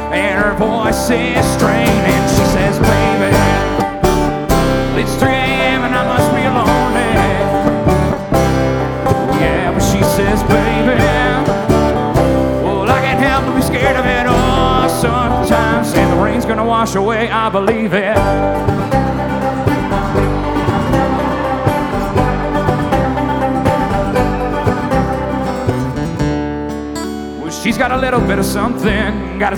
and her voice is strained, and she says, baby, it's 3 a.m. and I must be lonely. Yeah, but she says, baby, well, I can't help but be scared of it all sometimes, and the rain's gonna wash away, I believe it. She's got a little bit of something, got a